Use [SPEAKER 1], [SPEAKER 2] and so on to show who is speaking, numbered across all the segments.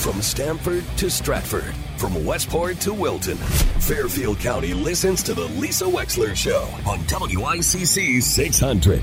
[SPEAKER 1] From Stamford to Stratford, from Westport to Wilton, Fairfield County listens to the Lisa Wexler Show on WICC 600.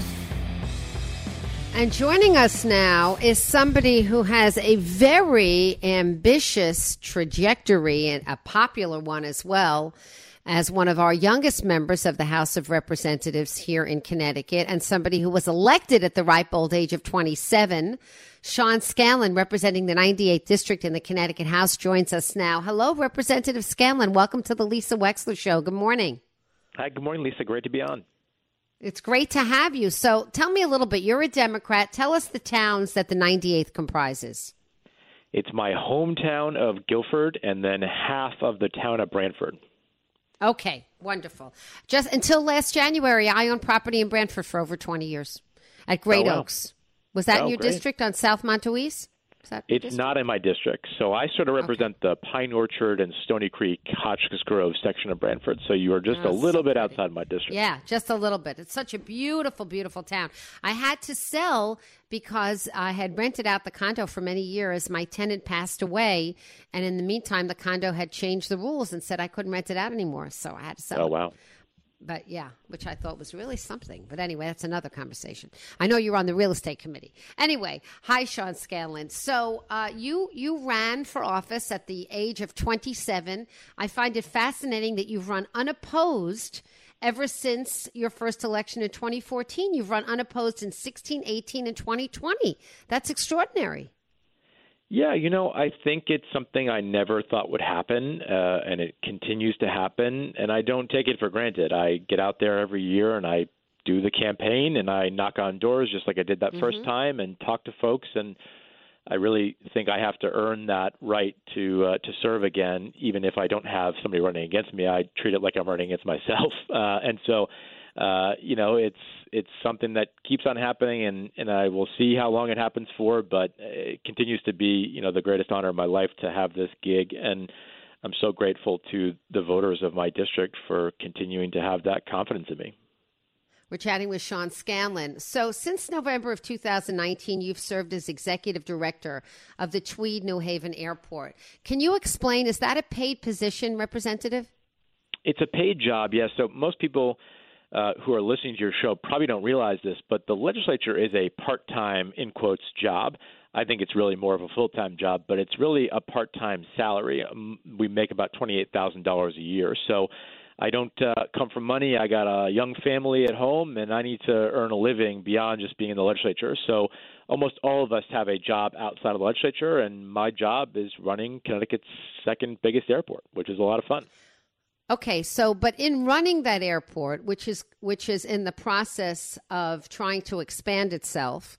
[SPEAKER 2] And joining us now is somebody who has a very ambitious trajectory, and a popular one as well, as one of our youngest members of the House of Representatives here in Connecticut, and somebody who was elected at the ripe old age of 27. Sean Scanlon, representing the 98th District in the Connecticut House, joins us now. Hello, Representative Scanlon. Welcome to the Lisa Wexler Show. Good morning.
[SPEAKER 3] Hi, good morning, Lisa. Great to be on.
[SPEAKER 2] It's great to have you. So tell me a little bit. You're a Democrat. Tell us the towns that the 98th comprises.
[SPEAKER 3] It's my hometown of Guilford and then half of the town of Brantford.
[SPEAKER 2] Okay, wonderful. Just until last January, I owned property in Brantford for over 20 years at Great Oaks. Was that in your district on South Montouise?
[SPEAKER 3] It's not in my district. So I sort of represent the Pine Orchard and Stony Creek, Hotchkiss Grove section of Brantford. So you are just a little bit outside my district.
[SPEAKER 2] Yeah, just a little bit. It's such a beautiful, beautiful town. I had to sell because I had rented out the condo for many years. My tenant passed away. And in the meantime, the condo had changed the rules and said I couldn't rent it out anymore. So I had to sell it.
[SPEAKER 3] Oh, wow.
[SPEAKER 2] But yeah, which I thought was really something. But anyway, that's another conversation. I know you're on the real estate committee. Anyway, hi, Sean Scanlon. So you ran for office at the age of 27. I find it fascinating that you've run unopposed ever since your first election in 2014. You've run unopposed in 16, 18, and 2020. That's extraordinary.
[SPEAKER 3] Yeah, I think it's something I never thought would happen, and it continues to happen, and I don't take it for granted. I get out there every year, and I do the campaign, and I knock on doors just like I did that first time and talk to folks, and I really think I have to earn that right to serve again, even if I don't have somebody running against me. I treat it like I'm running against myself, and so it's something that keeps on happening, and I will see how long it happens for, but it continues to be, the greatest honor of my life to have this gig, and I'm so grateful to the voters of my district for continuing to have that confidence in me.
[SPEAKER 2] We're chatting with Sean Scanlon. So since November of 2019, you've served as executive director of the Tweed New Haven Airport. Can you explain, is that a paid position, Representative?
[SPEAKER 3] It's a paid job, yes. So most people who are listening to your show probably don't realize this, but the legislature is a part-time, in quotes, job. I think it's really more of a full-time job, but it's really a part-time salary. We make about $28,000 a year. So I don't come from money. I got a young family at home, and I need to earn a living beyond just being in the legislature. So almost all of us have a job outside of the legislature, and my job is running Connecticut's second biggest airport, which is a lot of fun.
[SPEAKER 2] Okay, so but in running that airport, which is in the process of trying to expand itself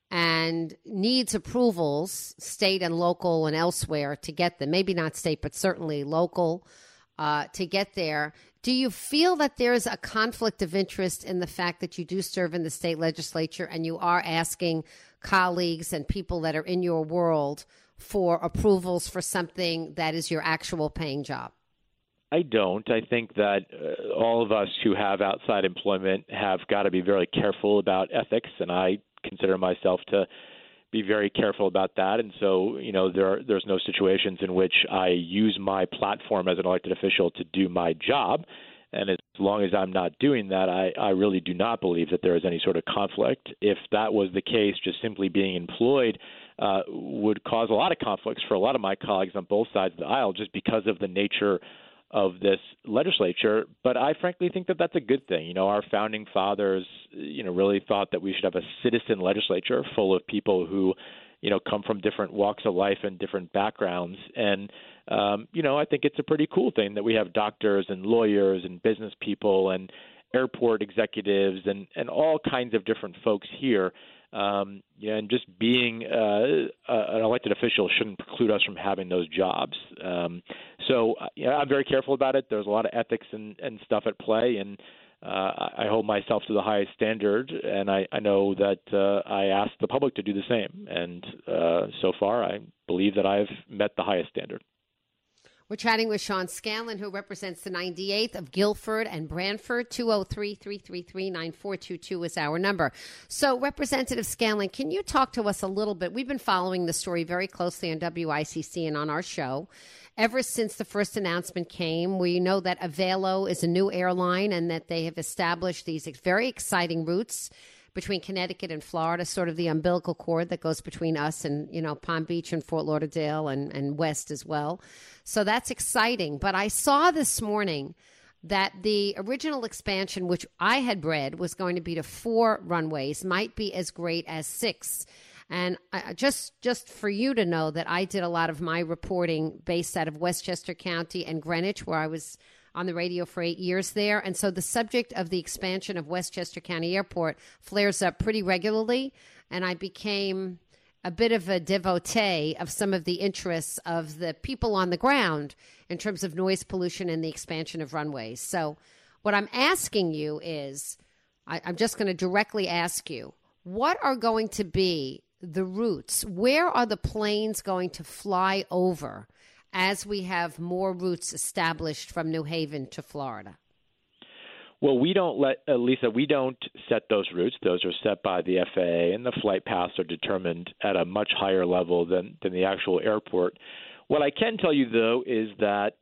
[SPEAKER 2] and needs approvals, state and local and elsewhere to get them, maybe not state, but certainly local to get there, do you feel that there's a conflict of interest in the fact that you do serve in the state legislature and you are asking colleagues and people that are in your world for approvals for something that is your actual paying job?
[SPEAKER 3] I don't. I think that all of us who have outside employment have got to be very careful about ethics, and I consider myself to be very careful about that. And so, there's no situations in which I use my platform as an elected official to do my job. And as long as I'm not doing that, I really do not believe that there is any sort of conflict. If that was the case, just simply being employed would cause a lot of conflicts for a lot of my colleagues on both sides of the aisle just because of the nature of this legislature. But I frankly think that that's a good thing. Our founding fathers, really thought that we should have a citizen legislature full of people who, come from different walks of life and different backgrounds. And, I think it's a pretty cool thing that we have doctors and lawyers and business people and airport executives and all kinds of different folks here. And just being an elected official shouldn't preclude us from having those jobs. So I'm very careful about it. There's a lot of ethics and stuff at play, and I hold myself to the highest standard, and I know that I ask the public to do the same. And so far, I believe that I've met the highest standard.
[SPEAKER 2] We're chatting with Sean Scanlon, who represents the 98th of Guilford and Brantford. 203-333-9422 is our number. So, Representative Scanlon, can you talk to us a little bit? We've been following the story very closely on WICC and on our show. Ever since the first announcement came, we know that Avelo is a new airline and that they have established these very exciting routes between Connecticut and Florida, sort of the umbilical cord that goes between us and, Palm Beach and Fort Lauderdale and west as well. So that's exciting. But I saw this morning that the original expansion, which I had read was going to be to 4 runways, might be as great as 6. And just for you to know that I did a lot of my reporting based out of Westchester County and Greenwich, where I was on the radio for 8 years there. And so the subject of the expansion of Westchester County Airport flares up pretty regularly. And I became a bit of a devotee of some of the interests of the people on the ground in terms of noise pollution and the expansion of runways. So what I'm asking you is, I'm just going to directly ask you, what are going to be the routes? Where are the planes going to fly over as we have more routes established from New Haven to Florida?
[SPEAKER 3] Well, we don't Lisa, we don't set those routes. Those are set by the FAA, and the flight paths are determined at a much higher level than the actual airport. What I can tell you, though, is that,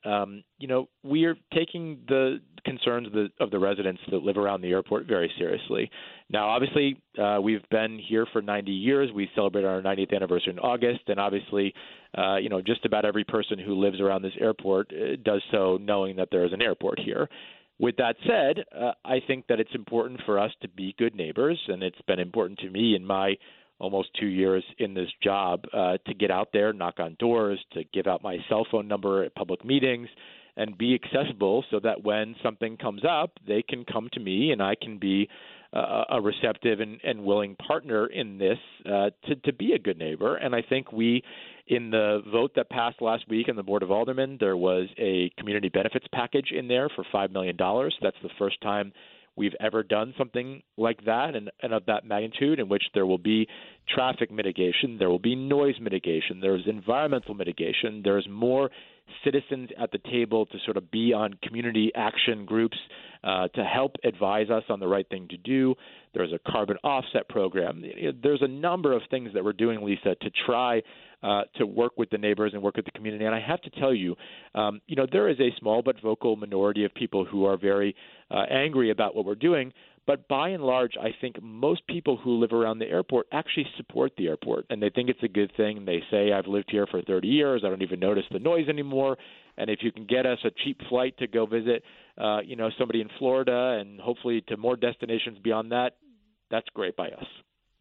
[SPEAKER 3] we are taking the concerns of the residents that live around the airport very seriously. Now, obviously, we've been here for 90 years. We celebrate our 90th anniversary in August, and obviously, just about every person who lives around this airport does so knowing that there is an airport here. With that said, I think that it's important for us to be good neighbors, and it's been important to me in my almost 2 years in this job to get out there, knock on doors, to give out my cell phone number at public meetings, and be accessible so that when something comes up, they can come to me and I can be a receptive and willing partner in this to be a good neighbor. And I think in the vote that passed last week in the Board of Aldermen, there was a community benefits package in there for $5 million. That's the first time we've ever done something like that and of that magnitude, in which there will be traffic mitigation, there will be noise mitigation, there's environmental mitigation, there's more citizens at the table to sort of be on community action groups to help advise us on the right thing to do. There's a carbon offset program. There's a number of things that we're doing, Lisa, to try to work with the neighbors and work with the community. And I have to tell you, there is a small but vocal minority of people who are very angry about what we're doing. But by and large, I think most people who live around the airport actually support the airport, and they think it's a good thing. They say, I've lived here for 30 years. I don't even notice the noise anymore. And if you can get us a cheap flight to go visit, somebody in Florida and hopefully to more destinations beyond that, that's great by us.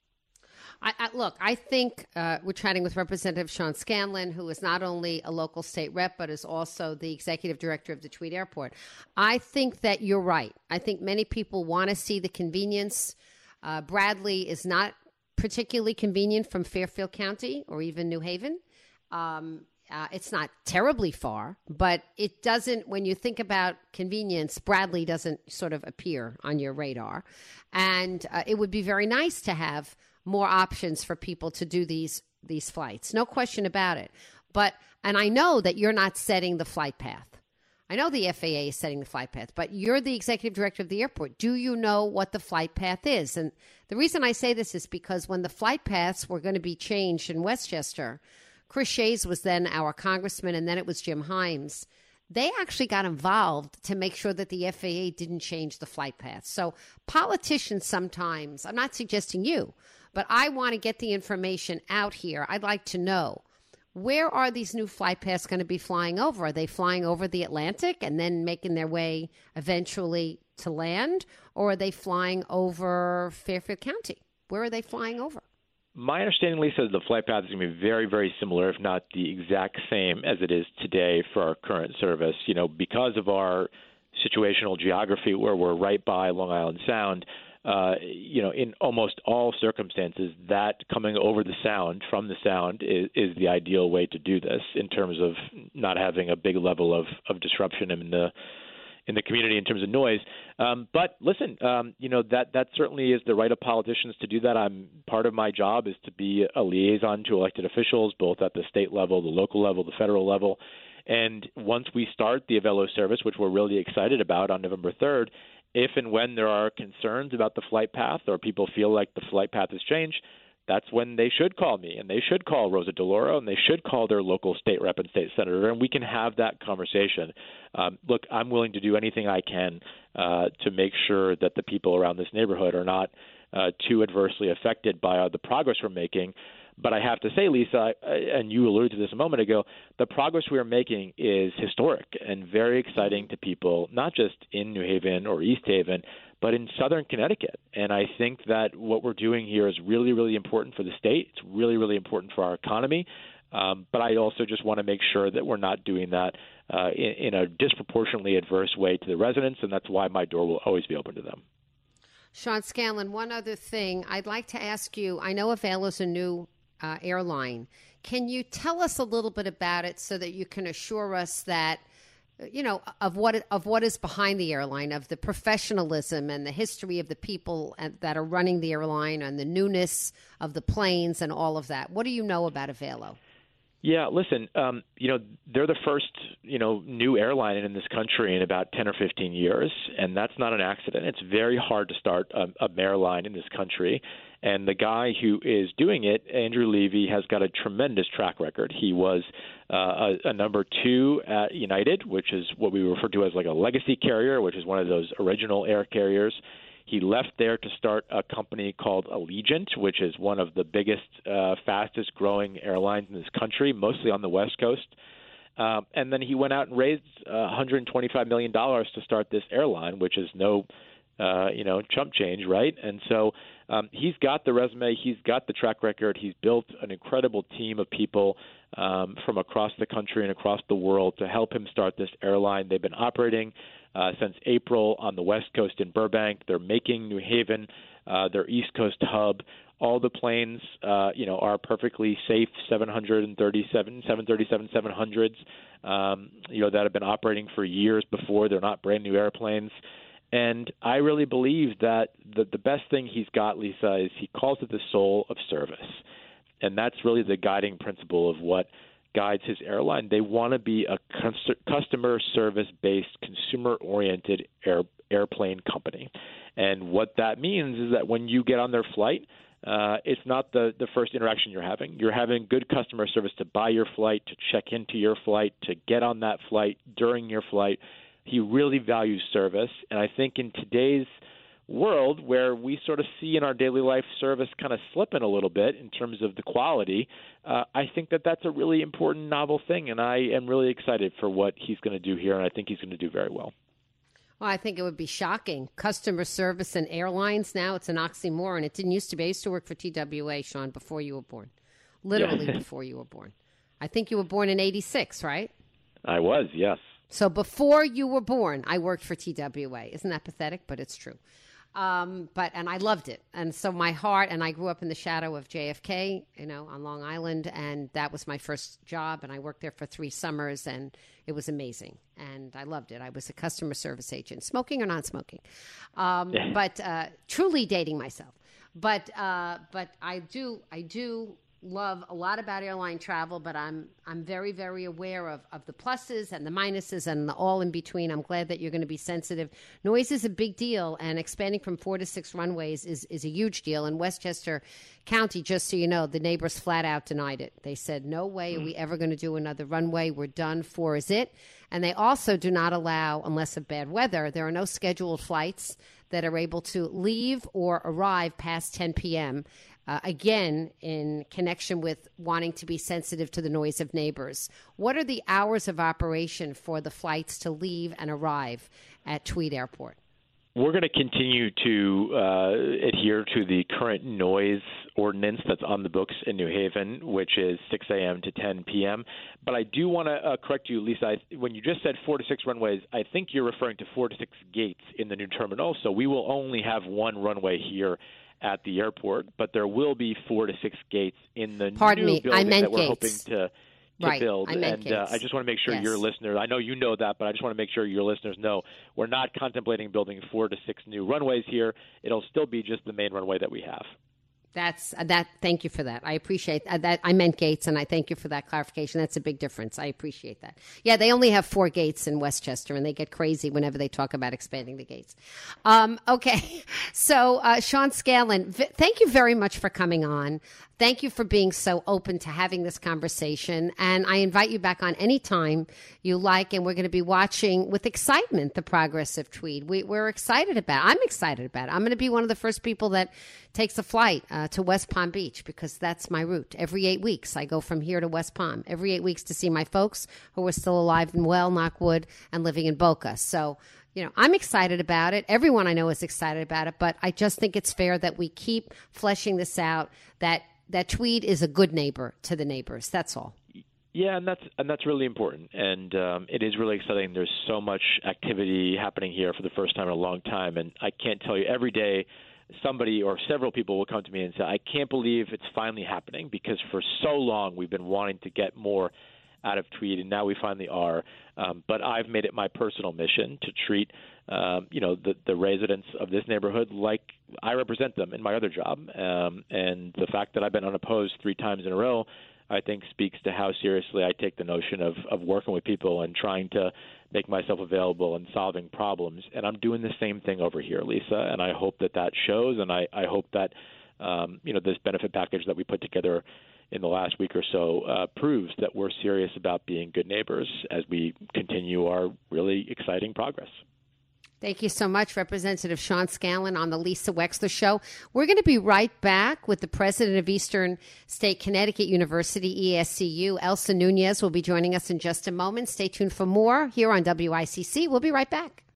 [SPEAKER 2] I think we're chatting with Representative Sean Scanlon, who is not only a local state rep, but is also the executive director of the Tweed Airport. I think that you're right. I think many people want to see the convenience. Bradley is not particularly convenient from Fairfield County or even New Haven. It's not terribly far, but it doesn't, when you think about convenience, Bradley doesn't sort of appear on your radar. And it would be very nice to have more options for people to do these flights. No question about it. And I know that you're not setting the flight path. I know the FAA is setting the flight path, but you're the executive director of the airport. Do you know what the flight path is? And the reason I say this is because when the flight paths were going to be changed in Westchester, Chris Shays was then our congressman, and then it was Jim Himes. They actually got involved to make sure that the FAA didn't change the flight path. So politicians sometimes, I'm not suggesting you, but I want to get the information out here. I'd like to know, where are these new flight paths going to be flying over? Are they flying over the Atlantic and then making their way eventually to land? Or are they flying over Fairfield County? Where are they flying over?
[SPEAKER 3] My understanding, Lisa, is the flight path is going to be very, very similar, if not the exact same as it is today for our current service. Because of our situational geography where we're right by Long Island Sound, in almost all circumstances, that coming over the sound, from the sound, is the ideal way to do this in terms of not having a big level of disruption in the community in terms of noise. But listen, that certainly is the right of politicians to do that. Part of my job is to be a liaison to elected officials, both at the state level, the local level, the federal level. And once we start the Avelo service, which we're really excited about on November 3rd, if and when there are concerns about the flight path or people feel like the flight path has changed, that's when they should call me, and they should call Rosa DeLauro, and they should call their local state rep and state senator, and we can have that conversation. Look, I'm willing to do anything I can to make sure that the people around this neighborhood are not too adversely affected by the progress we're making. But I have to say, Lisa, and you alluded to this a moment ago, the progress we are making is historic and very exciting to people, not just in New Haven or East Haven, but in southern Connecticut. And I think that what we're doing here is really, really important for the state. It's really, really important for our economy. But I also just want to make sure that we're not doing that in a disproportionately adverse way to the residents, and that's why my door will always be open to them.
[SPEAKER 2] Sean Scanlon, one other thing I'd like to ask you. I know Avelo's a new airline. Can you tell us a little bit about it so that you can assure us that, of what is behind the airline, of the professionalism and the history of the people that are running the airline and the newness of the planes and all of that? What do you know about Avelo?
[SPEAKER 3] Yeah, listen, they're the first, new airline in this country in about 10 or 15 years, and that's not an accident. It's very hard to start a airline in this country. And the guy who is doing it, Andrew Levy, has got a tremendous track record. He was a number 2 at United, which is what we refer to as like a legacy carrier, which is one of those original air carriers. He left there to start a company called Allegiant, which is one of the biggest, fastest growing airlines in this country, mostly on the West Coast. And then he went out and raised $125 million to start this airline, which is no chump change, right? And so he's got the resume, he's got the track record, he's built an incredible team of people from across the country and across the world to help him start this airline. They've been operating since April on the West Coast in Burbank. They're making New Haven their East Coast hub. All the planes, are perfectly safe 737-700s, that have been operating for years before. They're not brand new airplanes. And I really believe that the best thing he's got, Lisa, is he calls it the soul of service. And that's really the guiding principle of what guides his airline. They want to be a customer service-based, consumer-oriented airplane company. And what that means is that when you get on their flight, it's not the first interaction you're having. You're having good customer service to buy your flight, to check into your flight, to get on that flight during your flight. He really values service, and I think in today's world where we sort of see in our daily life service kind of slipping a little bit in terms of the quality, I think that that's a really important, novel thing, and I am really excited for what he's going to do here, and I think he's going to do very well.
[SPEAKER 2] Well, I think it would be shocking. Customer service and airlines now, it's an oxymoron. It didn't used to be. I used to work for TWA, Sean, before you were born, literally before you were born. I think you were born in 86, right?
[SPEAKER 3] I was, yes.
[SPEAKER 2] So before you were born, I worked for TWA. Isn't that pathetic? But it's true. And I loved it. And so my heart, and I grew up in the shadow of JFK, on Long Island. And that was my first job. And I worked there for 3 summers, and it was amazing. And I loved it. I was a customer service agent, smoking or non-smoking, but truly dating myself. But I do love a lot about airline travel, but I'm very, very aware of the pluses and the minuses and the all in between. I'm glad that you're going to be sensitive. Noise is a big deal, and expanding from 4 to 6 runways is a huge deal. In Westchester County, just so you know, the neighbors flat out denied it. They said, no way are we ever going to do another runway. We're done. 4 is it. And they also do not allow, unless of bad weather, there are no scheduled flights that are able to leave or arrive past 10 p.m., again, in connection with wanting to be sensitive to the noise of neighbors. What are the hours of operation for the flights to leave and arrive at Tweed Airport?
[SPEAKER 3] We're going to continue to adhere to the current noise ordinance that's on the books in New Haven, which is 6 a.m. to 10 p.m. But I do want to correct you, Lisa. When you just said 4 to 6 runways, I think you're referring to 4 to 6 gates in the new terminal. So we will only have 1 runway here at the airport, but there will be 4 to 6 gates in the new building that we're hoping to build.
[SPEAKER 2] I
[SPEAKER 3] just want to make sure your listeners, I know you know that, but I just want to make sure your listeners know we're not contemplating building 4 to 6 new runways here. It'll still be just the main runway that we have.
[SPEAKER 2] Thank you for that. I appreciate that. I meant gates, and I thank you for that clarification. That's a big difference. I appreciate that. Yeah, they only have 4 gates in Westchester, and they get crazy whenever they talk about expanding the gates. Okay, so Sean Scanlon, thank you very much for coming on. Thank you for being so open to having this conversation. And I invite you back on anytime you like. And we're going to be watching with excitement the progress of Tweed. We're excited about it. I'm excited about it. I'm going to be one of the first people that takes a flight to West Palm Beach because that's my route. Every 8 weeks, I go from here to West Palm. Every 8 weeks to see my folks who are still alive and well, knock wood, and living in Boca. So, I'm excited about it. Everyone I know is excited about it. But I just think it's fair that we keep fleshing this out, that Tweed is a good neighbor to the neighbors. That's all.
[SPEAKER 3] Yeah, and that's really important, and it is really exciting. There's so much activity happening here for the first time in a long time, and I can't tell you, every day somebody or several people will come to me and say, I can't believe it's finally happening, because for so long we've been wanting to get more out of Tweed, and now we finally are. But I've made it my personal mission to treat the residents of this neighborhood like I represent them in my other job. And the fact that I've been unopposed 3 times in a row, I think, speaks to how seriously I take the notion of working with people and trying to make myself available and solving problems. And I'm doing the same thing over here, Lisa, and I hope that shows, and I hope that this benefit package that we put together in the last week or so proves that we're serious about being good neighbors as we continue our really exciting progress.
[SPEAKER 2] Thank you so much, Representative Sean Scanlon on the Lisa Wexler Show. We're going to be right back with the president of Eastern State Connecticut University, ESCU, Elsa Nunez, will be joining us in just a moment. Stay tuned for more here on WICC. We'll be right back.